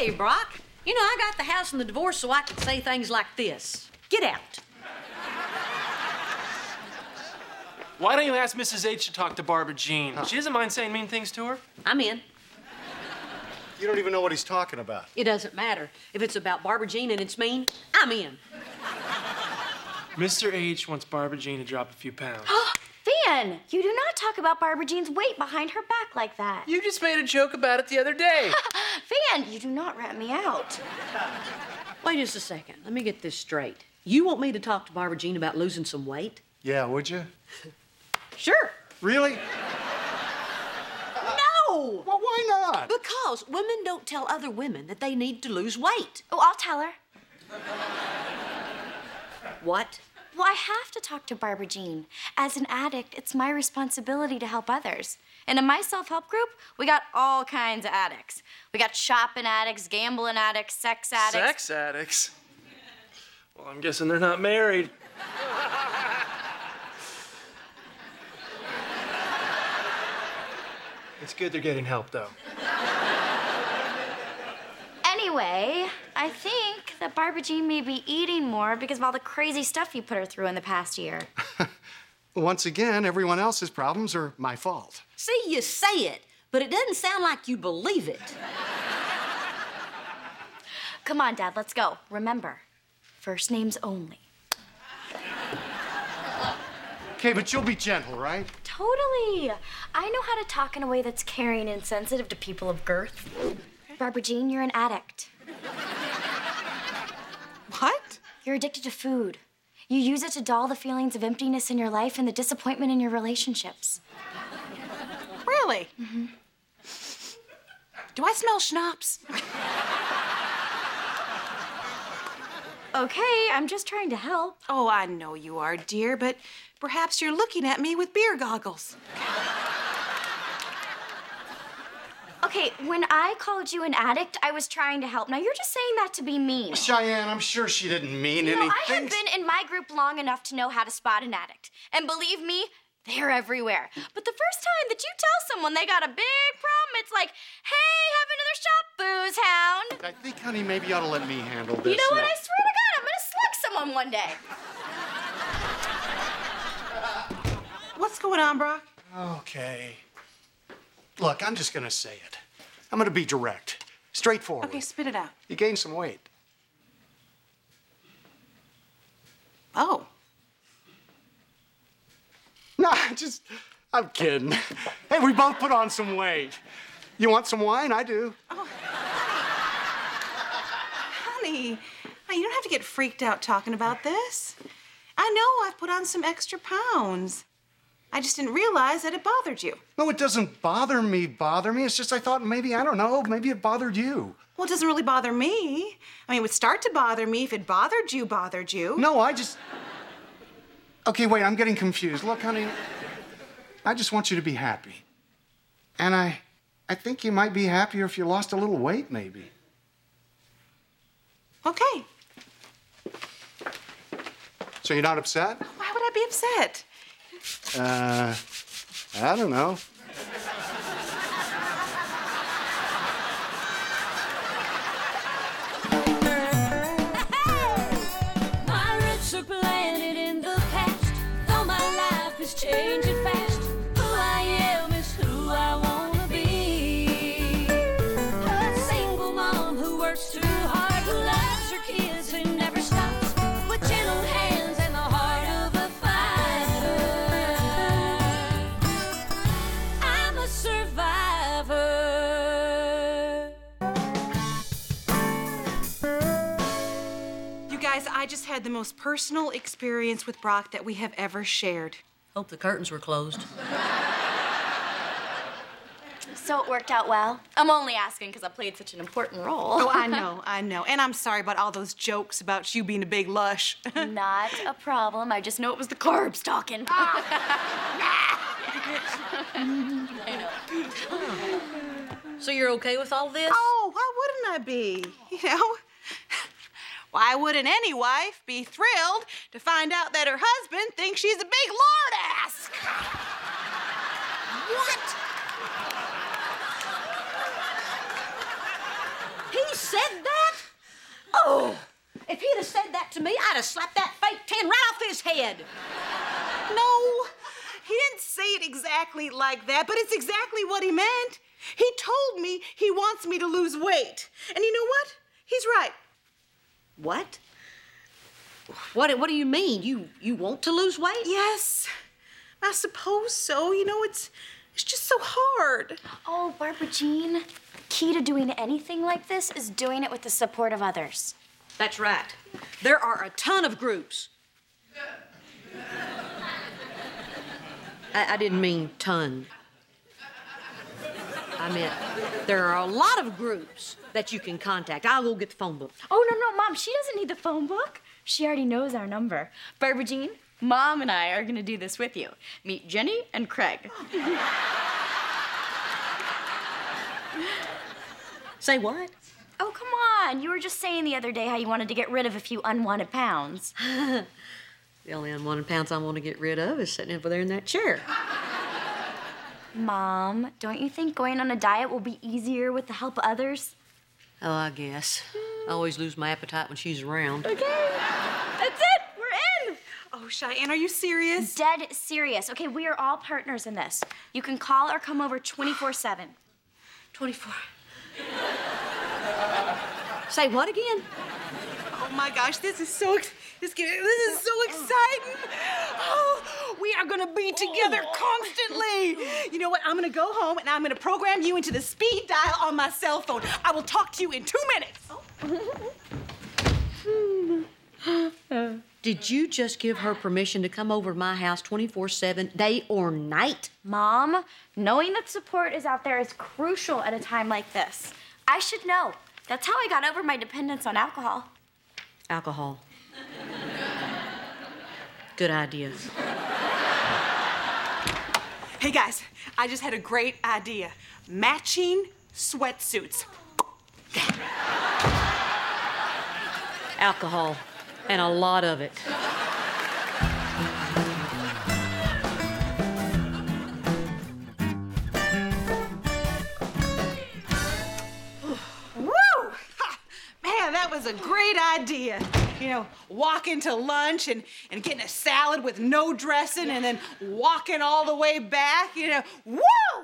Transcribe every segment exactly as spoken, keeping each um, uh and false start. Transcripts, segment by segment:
Hey, Brock. You know, I got the house and the divorce so I can say things like this. Get out. Why don't you ask Missus H to talk to Barbara Jean? Huh. She doesn't mind saying mean things to her. I'm in. You don't even know what he's talking about. It doesn't matter. If it's about Barbara Jean and it's mean, I'm in. Mister H wants Barbara Jean to drop a few pounds. Van, you do not talk about Barbara Jean's weight behind her back like that. You just made a joke about it the other day. Van, you do not rat me out. Wait just a second. Let me get this straight. You want me to talk to Barbara Jean about losing some weight? Yeah, would you? Sure. Really? No! Well, why not? Because women don't tell other women that they need to lose weight. Oh, I'll tell her. What? Well, I have to talk to Barbara Jean. As an addict, it's my responsibility to help others. And in my self-help group, we got all kinds of addicts. We got shopping addicts, gambling addicts, sex addicts. Sex addicts? Well, I'm guessing they're not married. It's good they're getting help, though. Anyway, I think that Barbara Jean may be eating more because of all the crazy stuff you put her through in the past year. Once again, everyone else's problems are my fault. See, you say it, but it doesn't sound like you believe it. Come on, Dad, let's go. Remember, first names only. Okay, but you'll be gentle, right? Totally. I know how to talk in a way that's caring and sensitive to people of girth. Barbara Jean, you're an addict. What? You're addicted to food. You use it to dull the feelings of emptiness in your life and the disappointment in your relationships. Really? Mm-hmm. Do I smell schnapps? Okay, I'm just trying to help. Oh, I know you are, dear, but perhaps you're looking at me with beer goggles. Okay, when I called you an addict, I was trying to help. Now, you're just saying that to be mean. Cheyenne, I'm sure she didn't mean you know, anything. I have been in my group long enough to know how to spot an addict. And believe me, they're everywhere. But the first time that you tell someone they got a big problem, it's like, hey, have another shot, booze hound. I think, honey, maybe you ought to let me handle this. You know what? now. I swear to God, I'm gonna slug someone one day. What's going on, Brock? Okay. Look, I'm just gonna say it. I'm gonna be direct, straightforward. Okay, spit it out. You gained some weight. Oh. No, just, I'm kidding. Hey, we both put on some weight. You want some wine? I do. Oh. Honey, you don't have to get freaked out talking about this. I know I've put on some extra pounds. I just didn't realize that it bothered you. No, it doesn't bother me, bother me. It's just I thought maybe, I don't know, maybe it bothered you. Well, it doesn't really bother me. I mean, it would start to bother me if it bothered you, bothered you. No, I just... Okay, wait, I'm getting confused. Look, honey, I just want you to be happy. And I, I think you might be happier if you lost a little weight, maybe. Okay. So you're not upset? Why would I be upset? Uh, I don't know. My roots are planted in the past, though my life is changing fast. Who I am is who I wanna be. A single mom who works too hard, who loves her kids and never stops, with gentle hands and the heart of a fighter. I'm a survivor. You guys, I just had the most personal experience with Brock that we have ever shared. Hope the curtains were closed. So it worked out well? I'm only asking because I played such an important role. Oh, I know, I know. And I'm sorry about all those jokes about you being a big lush. Not a problem. I just know it was the carbs talking. So you're okay with all this? Oh, why wouldn't I be? You know? Why wouldn't any wife be thrilled to find out that her husband thinks she's a big lord ass? What? He said that? Oh, if he'd have said that to me, I'd have slapped that fake tan right off his head. No, he didn't say it exactly like that, but it's exactly what he meant. He told me he wants me to lose weight. And you know what? He's right. What? What, what do you mean? You, you want to lose weight? Yes, I suppose so. You know, it's, it's just so hard. Oh, Barbara Jean, key to doing anything like this is doing it with the support of others. That's right. There are a ton of groups. I, I didn't mean ton. I meant there are a lot of groups that you can contact. I'll go get the phone book. Oh, no, no, Mom, she doesn't need the phone book. She already knows our number. Barbara Jean, Mom and I are gonna do this with you. Meet Jenny and Craig. Say what? Oh, come on. You were just saying the other day how you wanted to get rid of a few unwanted pounds. The only unwanted pounds I want to get rid of is sitting over there in that chair. Mom, don't you think going on a diet will be easier with the help of others? Oh, I guess. I always lose my appetite when she's around. Okay. That's it. We're in. Oh, Cheyenne, are you serious? Dead serious. Okay, we are all partners in this. You can call or come over twenty-four seven. twenty-four. Say what again? Oh my gosh, this is so ex- this, this is so exciting. Oh, we are gonna be together constantly. You know what? I'm gonna go home and I'm gonna program you into the speed dial on my cell phone. I will talk to you in two minutes. Did you just give her permission to come over to my house twenty-four seven, day or night? Mom, knowing that support is out there is crucial at a time like this. I should know. That's how I got over my dependence on alcohol. Alcohol. Good idea. Hey guys, I just had a great idea. Matching sweatsuits. Alcohol, and a lot of it. Woo! Ha! Man, that was a great idea. You know, walking to lunch and, and getting a salad with no dressing and then walking all the way back, you know, woo!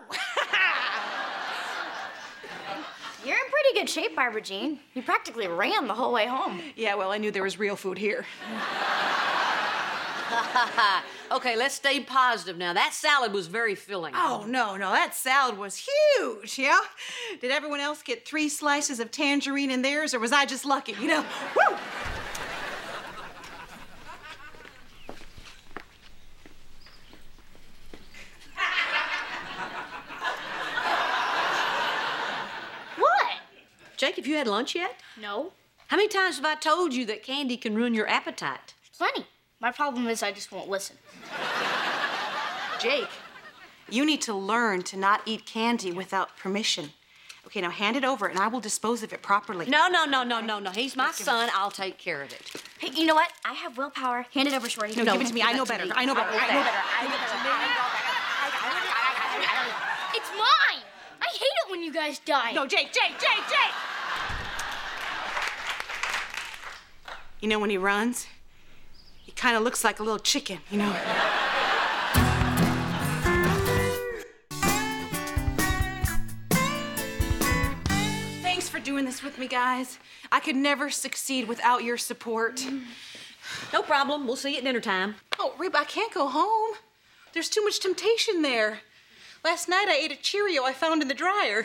You're in pretty good shape, Barbara Jean. You practically ran the whole way home. Yeah, well, I knew there was real food here. Okay, let's stay positive now. That salad was very filling. Oh, no, no, that salad was huge, yeah? Did everyone else get three slices of tangerine in theirs, or was I just lucky, you know? Woo! Jake, have you had lunch yet? No. How many times have I told you that candy can ruin your appetite? Plenty. My problem is I just won't listen. Jake, you need to learn to not eat candy without permission. Okay, now hand it over and I will dispose of it properly. No, no, no, no, no, no. He's my son. I'll take care of it. Hey, you know what? I have willpower. Hand it over, Shorty. No, give it to me. I know better. I know better. I know better. I know better. It's mine! I hate it when you guys die. No, Jake, Jake, Jake, Jake! You know, when he runs, he kind of looks like a little chicken, you know? Thanks for doing this with me, guys. I could never succeed without your support. No problem. We'll see you at dinner time. Oh, Reba, I can't go home. There's too much temptation there. Last night I ate a Cheerio I found in the dryer.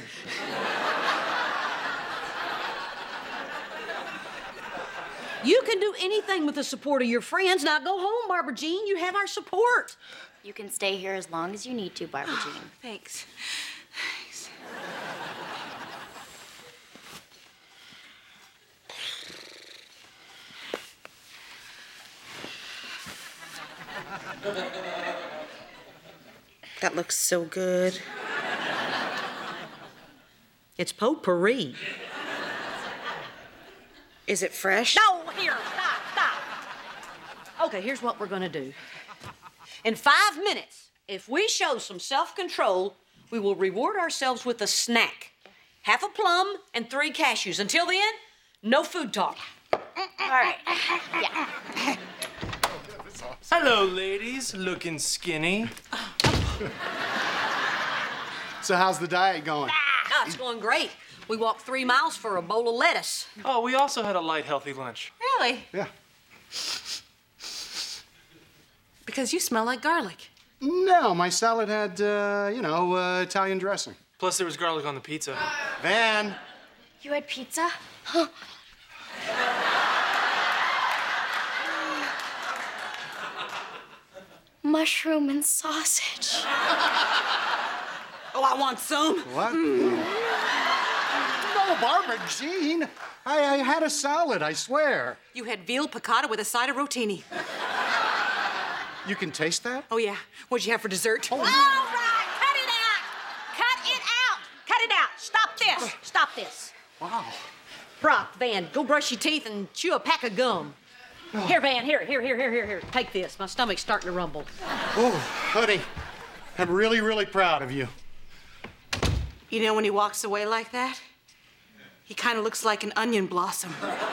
You can do anything with the support of your friends. Now go home, Barbara Jean. You have our support. You can stay here as long as you need to, Barbara Jean. Thanks. Thanks. That looks so good. It's potpourri. Is it fresh? No, here, stop, stop. Okay, here's what we're gonna do. In five minutes, if we show some self-control, we will reward ourselves with a snack. half a plum, and three cashews. Until then, no food talk. All right. Yeah. Hello, ladies. Looking skinny. So how's the diet going? Oh, it's going great. We walked three miles for a bowl of lettuce. Oh, we also had a light, healthy lunch. Really? Yeah. Because you smell like garlic. No, my salad had, uh, you know, uh, Italian dressing. Plus, there was garlic on the pizza. Van. You had pizza? Mushroom and sausage. Oh, I want some. What? No, Barbara Jean. I, I had a salad, I swear. You had veal piccata with a side of rotini. You can taste that? Oh, yeah. What'd you have for dessert? All right, cut it out. Cut it out. Cut it out. Stop this. Stop this. Wow. Brock, Van, go brush your teeth and chew a pack of gum. Here, Van, here, here, here, here, here, here. Take this. My stomach's starting to rumble. Oh, honey, I'm really, really proud of you. You know, when he walks away like that, he kind of looks like an onion blossom.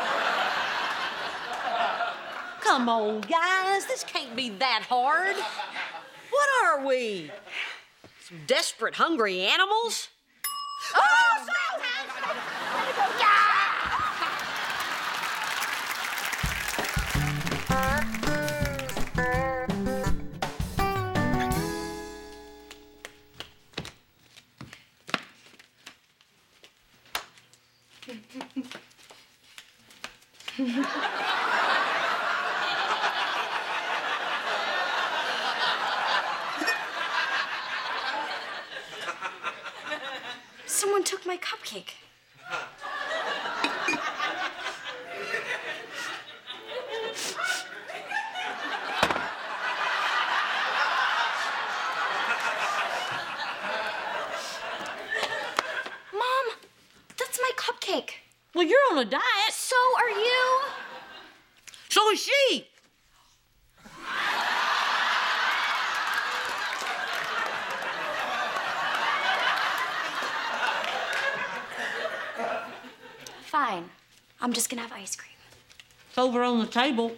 Come on, guys. This can't be that hard. What are we? Some desperate, hungry animals? Oh, Someone took my cupcake. Mom, that's my cupcake. well, you're on a diet. So are you. So is she. Fine. I'm just gonna have ice cream. It's over on the table.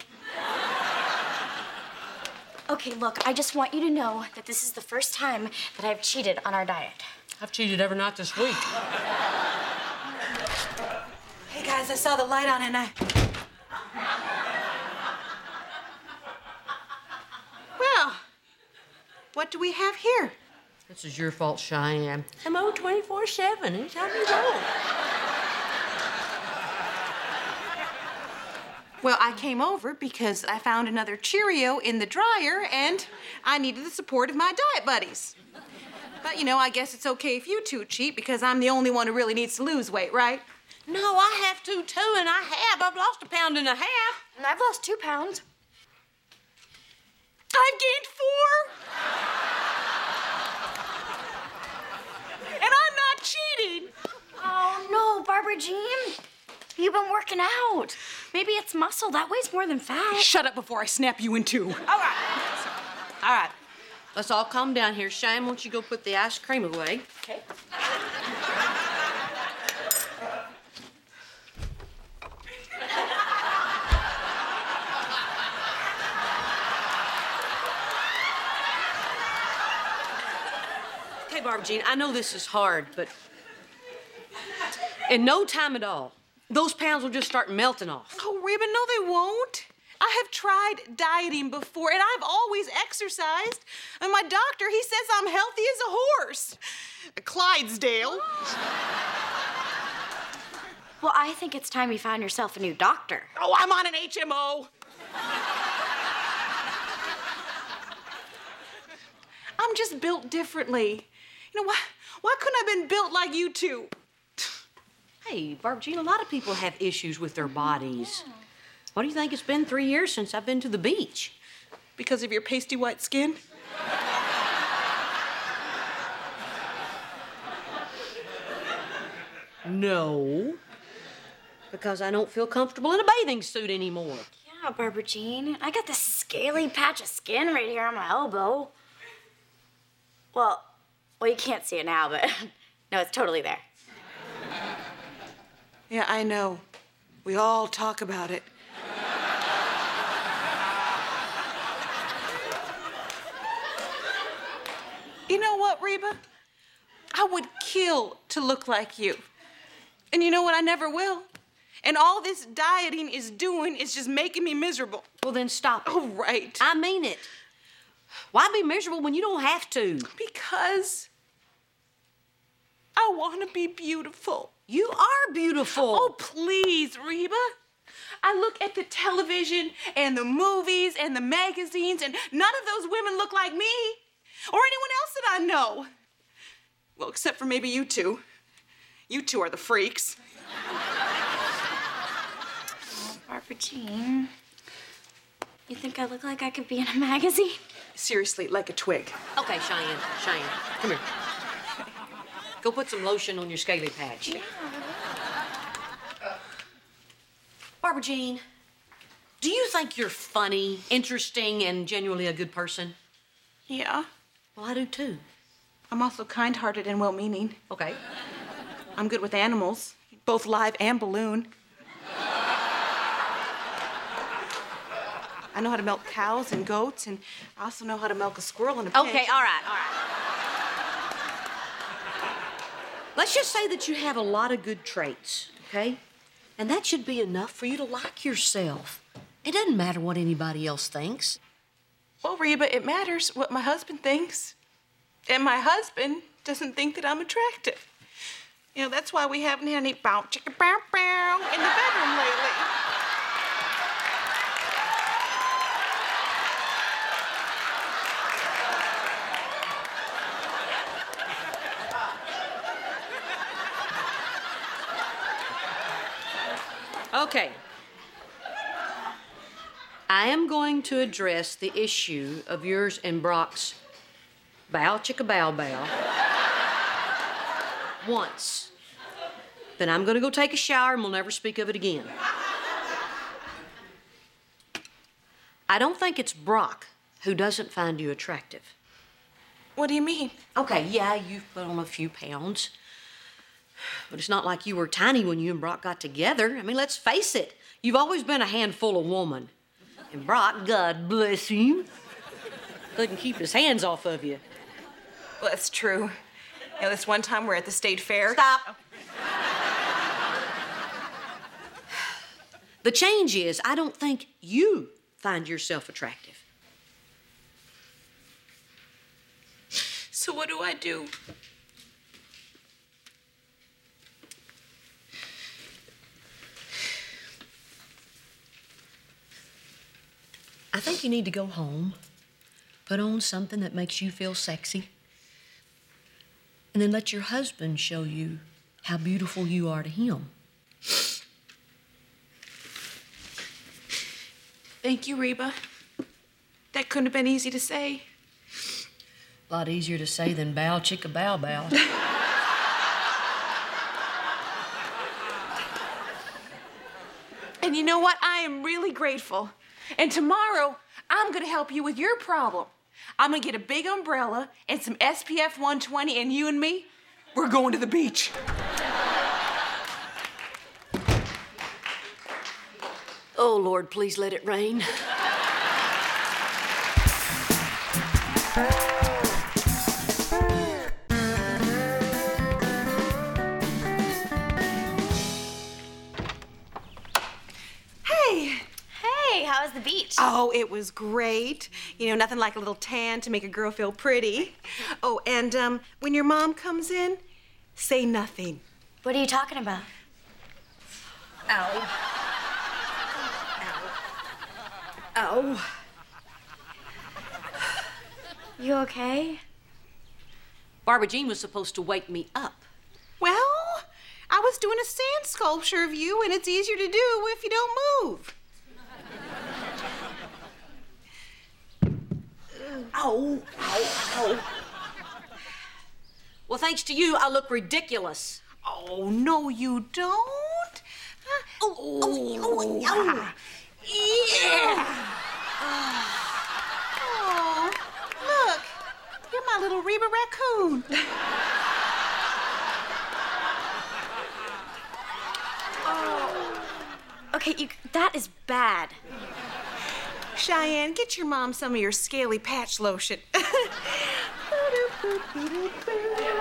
Okay, look, I just want you to know that this is the first time that I've cheated on our diet. I've cheated every night this week. Hey, guys, I saw the light on and I... Well, what do we have here? This is your fault, Cheyenne. I'm on twenty-four seven. Anytime you want. Well, I came over because I found another Cheerio in the dryer and I needed the support of my diet buddies. But, you know, I guess it's okay if you two cheat because I'm the only one who really needs to lose weight, right? No, I have to too, and I have. I've lost a pound and a half. And I've lost two pounds. I've gained four! And I'm not cheating! Oh, no, Barbara Jean. You've been working out. Maybe it's muscle. That weighs more than fat. Shut up before I snap you in two. All right. All right. Let's all calm down here. Cheyenne, why don't you go put the ice cream away? Okay. Okay, Barbara Jean, I know this is hard, but in no time at all, those pounds will just start melting off. Oh, Reba, no, they won't. I have tried dieting before, and I've always exercised. And my doctor, he says I'm healthy as a horse. A Clydesdale. Well, I think it's time you found yourself a new doctor. Oh, I'm on an H M O. I'm just built differently. You know, why, why couldn't I have been built like you two? Hey, Barbara Jean, a lot of people have issues with their bodies. Why do you think it's been three years since I've been to the beach? Because of your pasty white skin? No. Because I don't feel comfortable in a bathing suit anymore. Yeah, Barbara Jean. I got this scaly patch of skin right here on my elbow. Well, well, you can't see it now, but no, it's totally there. Yeah, I know. We all talk about it. You know what, Reba? I would kill to look like you. And you know what? I never will. And all this dieting is doing is just making me miserable. Well, then stop it. Oh, right. I mean it. Why be miserable when you don't have to? Because I want to be beautiful. You are beautiful. Oh, please, Reba. I look at the television and the movies and the magazines, and none of those women look like me or anyone else that I know. Well, except for maybe you two. You two are the freaks. Barbara Jean, you think I look like I could be in a magazine? Seriously, like a twig. Okay, Cheyenne, Cheyenne, come here. Go put some lotion on your scaly patch. Yeah. Barbara Jean, do you think you're funny, interesting, and genuinely a good person? Yeah. Well, I do too. I'm also kind-hearted and well-meaning. Okay. I'm good with animals, both live and balloon. I know how to milk cows and goats, and I also know how to milk a squirrel and a pig. Okay, all right, all right. Let's just say that you have a lot of good traits, okay? And that should be enough for you to like yourself. It doesn't matter what anybody else thinks. Well, Reba, it matters what my husband thinks. And my husband doesn't think that I'm attractive. You know, that's why we haven't had any bow chicka bow bow in the bedroom lately. Okay. I am going to address the issue of yours and Brock's bow chicka bow bow once. Then I'm gonna go take a shower and we'll never speak of it again. I don't think it's Brock who doesn't find you attractive. What do you mean? Okay, yeah, you've put on a few pounds. But it's not like you were tiny when you and Brock got together. I mean, let's face it. You've always been a handful of woman. And Brock, God bless him, couldn't keep his hands off of you. Well, that's true. You know, this one time we're at the state fair. Stop. The change is, I don't think you find yourself attractive. So what do I do? I think you need to go home, put on something that makes you feel sexy, and then let your husband show you how beautiful you are to him. Thank you, Reba. That couldn't have been easy to say. A lot easier to say than bow chicka bow bow. And you know what? I am really grateful. And tomorrow, I'm gonna help you with your problem. I'm gonna get a big umbrella and some S P F one twenty, and you and me, we're going to the beach. Oh, Lord, please let it rain. Hey. Hey, how was the beach? Oh, it was great. You know, nothing like a little tan to make a girl feel pretty. Oh, and um, when your mom comes in, say nothing. What are you talking about? Ow. Ow. Ow. You okay? Barbara Jean was supposed to wake me up. Well, I was doing a sand sculpture of you, and it's easier to do if you don't move. Ow, ow, ow. Well, thanks to you, I look ridiculous. Oh, no, you don't. Uh, Oh, oh, oh, oh. yeah. Oh, look, you're my little Reba raccoon. Okay, you, that is bad. Cheyenne, get your mom some of your scaly patch lotion.